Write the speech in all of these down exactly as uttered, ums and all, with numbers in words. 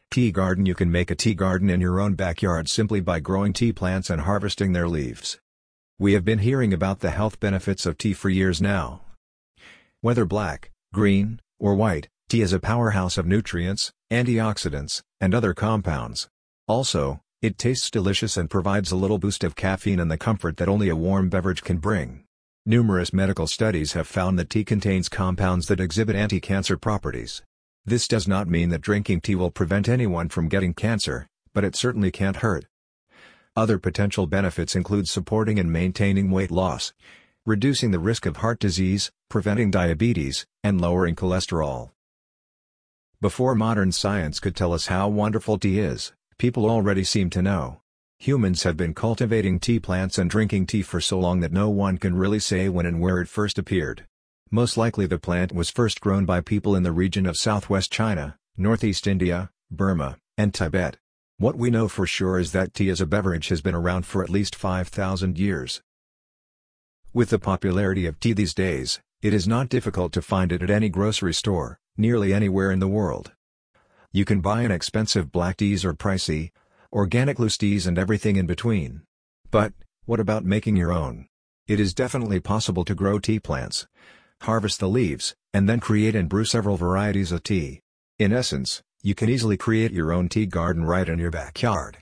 Tea garden. You can make a tea garden in your own backyard simply by growing tea plants and harvesting their leaves. We have been hearing about the health benefits of tea for years now. Whether black, green, or white, tea is a powerhouse of nutrients, antioxidants, and other compounds. Also, it tastes delicious and provides a little boost of caffeine and the comfort that only a warm beverage can bring. Numerous medical studies have found that tea contains compounds that exhibit anti-cancer properties. This does not mean that drinking tea will prevent anyone from getting cancer, but it certainly can't hurt. Other potential benefits include supporting and maintaining weight loss, reducing the risk of heart disease, preventing diabetes, and lowering cholesterol. Before modern science could tell us how wonderful tea is, people already seem to know. Humans have been cultivating tea plants and drinking tea for so long that no one can really say when and where it first appeared. Most likely the plant was first grown by people in the region of southwest China, northeast India, Burma, and Tibet. What we know for sure is that tea as a beverage has been around for at least five thousand years. With the popularity of tea these days, it is not difficult to find it at any grocery store, nearly anywhere in the world. You can buy inexpensive black teas or pricey, organic loose teas and everything in between. But, what about making your own? It is definitely possible to grow tea plants, harvest the leaves, and then create and brew several varieties of tea. In essence, you can easily create your own tea garden right in your backyard.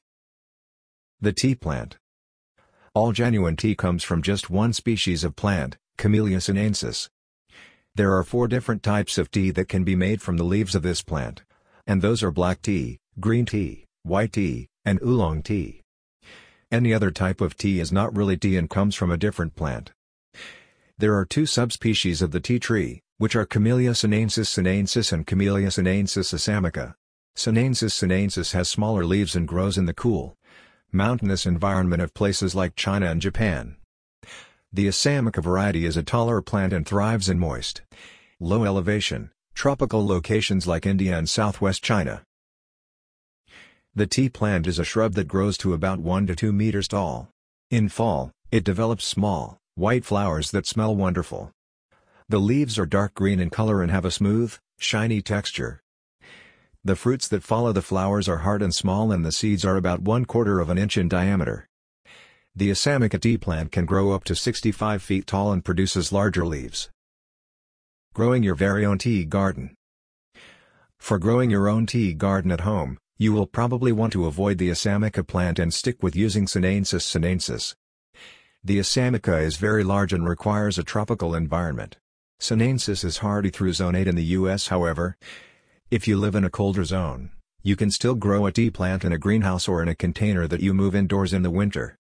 The tea plant. All genuine tea comes from just one species of plant, Camellia sinensis. There are four different types of tea that can be made from the leaves of this plant, and those are black tea, green tea, white tea, and oolong tea. Any other type of tea is not really tea and comes from a different plant. There are two subspecies of the tea tree, which are Camellia sinensis sinensis and Camellia sinensis assamica. Sinensis sinensis has smaller leaves and grows in the cool, mountainous environment of places like China and Japan. The assamica variety is a taller plant and thrives in moist, low elevation, tropical locations like India and southwest China. The tea plant is a shrub that grows to about one to two meters tall. In fall, it develops small, white flowers that smell wonderful. The leaves are dark green in color and have a smooth, shiny texture. The fruits that follow the flowers are hard and small and the seeds are about one quarter of an inch in diameter. The assamica tea plant can grow up to sixty-five feet tall and produces larger leaves. Growing your very own tea garden. For growing your own tea garden at home, you will probably want to avoid the assamica plant and stick with using Sinensis sinensis. The assamica is very large and requires a tropical environment. Sinensis is hardy through zone eight in the U S however. If you live in a colder zone, you can still grow a tea plant in a greenhouse or in a container that you move indoors in the winter.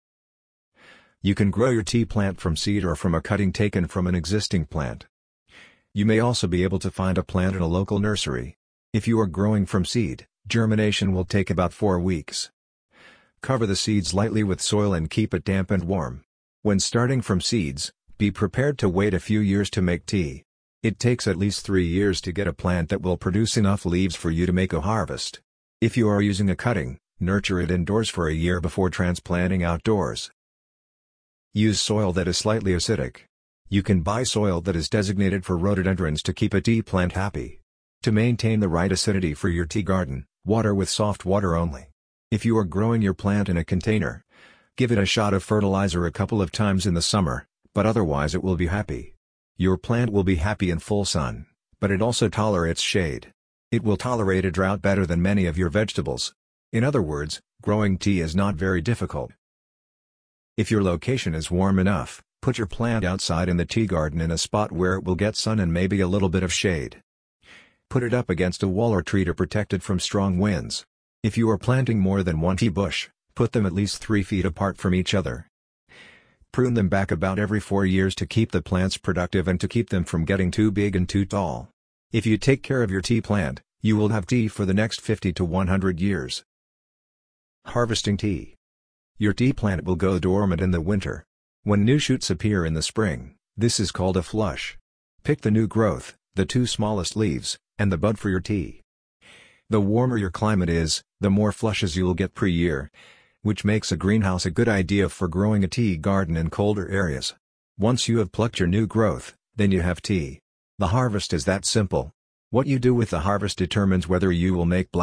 You can grow your tea plant from seed or from a cutting taken from an existing plant. You may also be able to find a plant in a local nursery. If you are growing from seed, germination will take about four weeks. Cover the seeds lightly with soil and keep it damp and warm. When starting from seeds, be prepared to wait a few years to make tea. It takes at least three years to get a plant that will produce enough leaves for you to make a harvest. If you are using a cutting, nurture it indoors for a year before transplanting outdoors. Use soil that is slightly acidic. You can buy soil that is designated for rhododendrons to keep a tea plant happy. To maintain the right acidity for your tea garden, water with soft water only. If you are growing your plant in a container, give it a shot of fertilizer a couple of times in the summer, but otherwise it will be happy. Your plant will be happy in full sun, but it also tolerates shade. It will tolerate a drought better than many of your vegetables. In other words, growing tea is not very difficult. If your location is warm enough, put your plant outside in the tea garden in a spot where it will get sun and maybe a little bit of shade. Put it up against a wall or tree to protect it from strong winds. If you are planting more than one tea bush, put them at least three feet apart from each other. Prune them back about every four years to keep the plants productive and to keep them from getting too big and too tall. If you take care of your tea plant, you will have tea for the next fifty to one hundred years. Harvesting tea. Your tea plant will go dormant in the winter. When new shoots appear in the spring, this is called a flush. Pick the new growth, the two smallest leaves, and the bud for your tea. The warmer your climate is, the more flushes you'll get per year, which makes a greenhouse a good idea for growing a tea garden in colder areas. Once you have plucked your new growth, then you have tea. The harvest is that simple. What you do with the harvest determines whether you will make black,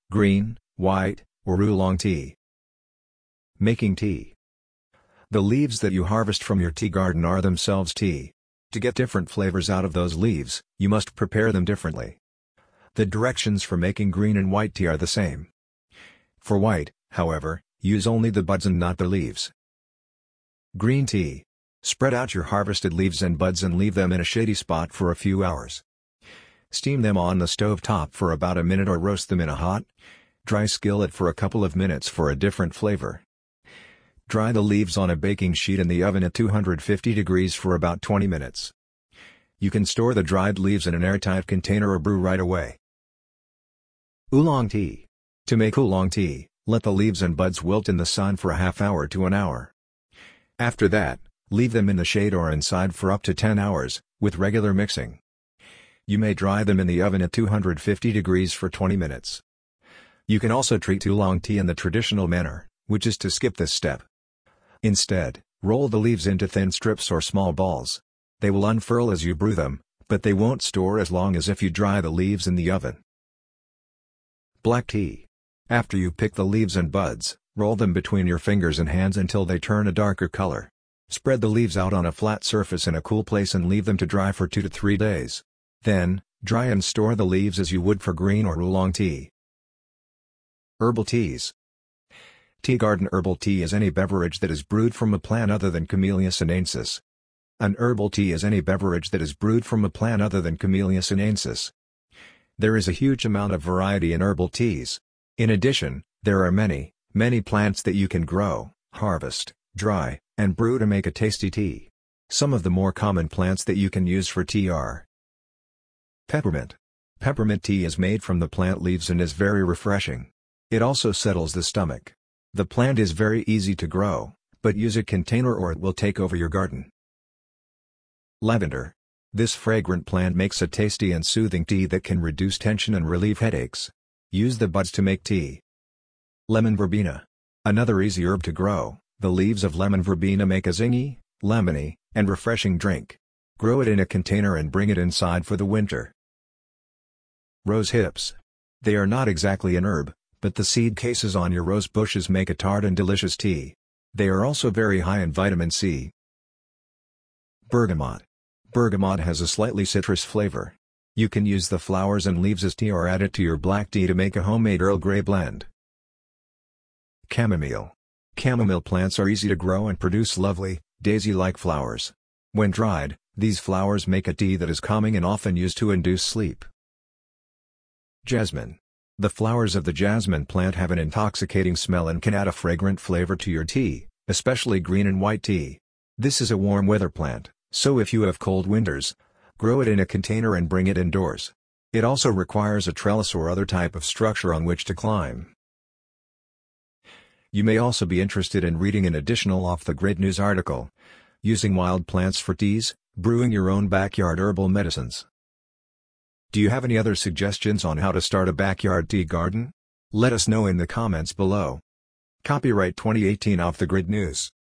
green, white, or oolong tea. Making tea. The leaves that you harvest from your tea garden are themselves tea. To get different flavors out of those leaves, you must prepare them differently. The directions for making green and white tea are the same. For white, however, use only the buds and not the leaves. Green tea. Spread out your harvested leaves and buds and leave them in a shady spot for a few hours. Steam them on the stove top for about a minute or roast them in a hot, dry skillet for a couple of minutes for a different flavor. Dry the leaves on a baking sheet in the oven at two hundred fifty degrees for about twenty minutes. You can store the dried leaves in an airtight container or brew right away. Oolong tea. To make oolong tea, let the leaves and buds wilt in the sun for a half hour to an hour. After that, leave them in the shade or inside for up to ten hours, with regular mixing. You may dry them in the oven at two hundred fifty degrees for twenty minutes. You can also treat oolong tea in the traditional manner, which is to skip this step. Instead, roll the leaves into thin strips or small balls. They will unfurl as you brew them, but they won't store as long as if you dry the leaves in the oven. Black tea. After you pick the leaves and buds, roll them between your fingers and hands until they turn a darker color. Spread the leaves out on a flat surface in a cool place and leave them to dry for two to three days. Then, dry and store the leaves as you would for green or oolong tea. Herbal teas. Tea garden herbal tea is any beverage that is brewed from a plant other than Camellia sinensis. An herbal tea is any beverage that is brewed from a plant other than Camellia sinensis. There is a huge amount of variety in herbal teas. In addition, there are many, many plants that you can grow, harvest, dry, and brew to make a tasty tea. Some of the more common plants that you can use for tea are peppermint. Peppermint tea is made from the plant leaves and is very refreshing. It also settles the stomach. The plant is very easy to grow, but use a container or it will take over your garden. Lavender. This fragrant plant makes a tasty and soothing tea that can reduce tension and relieve headaches. Use the buds to make tea. Lemon verbena. Another easy herb to grow, the leaves of lemon verbena make a zingy, lemony, and refreshing drink. Grow it in a container and bring it inside for the winter. Rose hips. They are not exactly an herb, but the seed cases on your rose bushes make a tart and delicious tea. They are also very high in vitamin C. Bergamot. Bergamot has a slightly citrus flavor. You can use the flowers and leaves as tea or add it to your black tea to make a homemade Earl Grey blend. Chamomile. Chamomile plants are easy to grow and produce lovely, daisy-like flowers. When dried, these flowers make a tea that is calming and often used to induce sleep. Jasmine. The flowers of the jasmine plant have an intoxicating smell and can add a fragrant flavor to your tea, especially green and white tea. This is a warm weather plant, so if you have cold winters, grow it in a container and bring it indoors. It also requires a trellis or other type of structure on which to climb. You may also be interested in reading an additional off-the-grid news article, Using Wild Plants for Teas, Brewing Your Own Backyard Herbal Medicines. Do you have any other suggestions on how to start a backyard tea garden? Let us know in the comments below. Copyright twenty eighteen Off the Grid News.